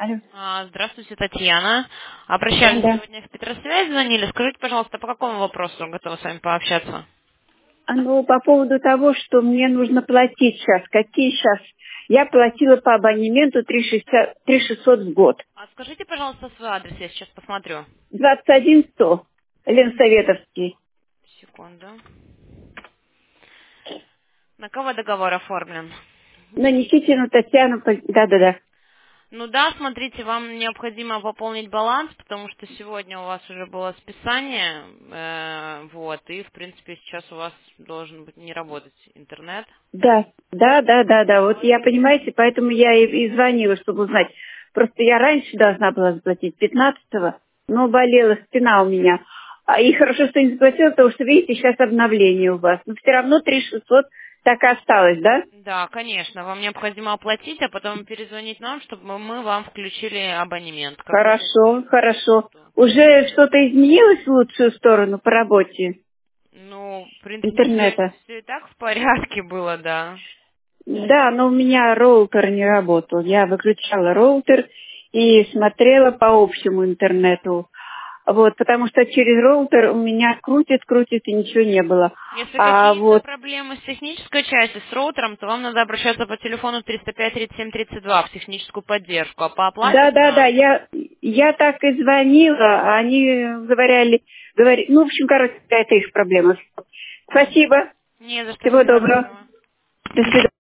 Алло. Здравствуйте, Татьяна. Обращались Да. сегодня в Петросвязь, звонили. Скажите, пожалуйста, по какому вопросу готовы с вами пообщаться? Ну, по поводу того, что мне нужно платить сейчас. Какие сейчас? Я платила по абонементу 3600 в год. А скажите, пожалуйста, свой адрес, я сейчас посмотрю. 21100. Ленсоветовский. Секунду. На кого договор оформлен? На Никитину Татьяну. Да-да-да. Ну да, смотрите, вам необходимо пополнить баланс, потому что сегодня у вас уже было списание, и, в принципе, сейчас у вас должен быть не работать интернет. Да, да, да, да, да. Вот я, понимаете, поэтому я и звонила, чтобы узнать. Просто я раньше должна была заплатить 15-го, но болела спина у меня. И хорошо, что не заплатила, потому что, видите, сейчас обновление у вас. Но все равно 3600 так и осталось, да? Да, конечно, вам необходимо оплатить, а потом перезвонить нам, чтобы мы вам включили абонемент. Какой Хорошо, хорошо. что? Уже что-то изменилось в лучшую сторону по работе Ну, в принципе, интернета? все и так в порядке было, да. Да, но у меня роутер не работал. Я выключала роутер и смотрела по общему интернету. Вот, потому что через роутер у меня крутит и ничего не было. Если А какие-то вот, проблемы с технической частью, с роутером, то вам надо обращаться по телефону 305-37-32 в техническую поддержку, а по оплате к да, нам. я так и звонила, а они ну, в общем, короче, это их проблема. Спасибо, Не за что, всего всего доброго, доброго. до свидания.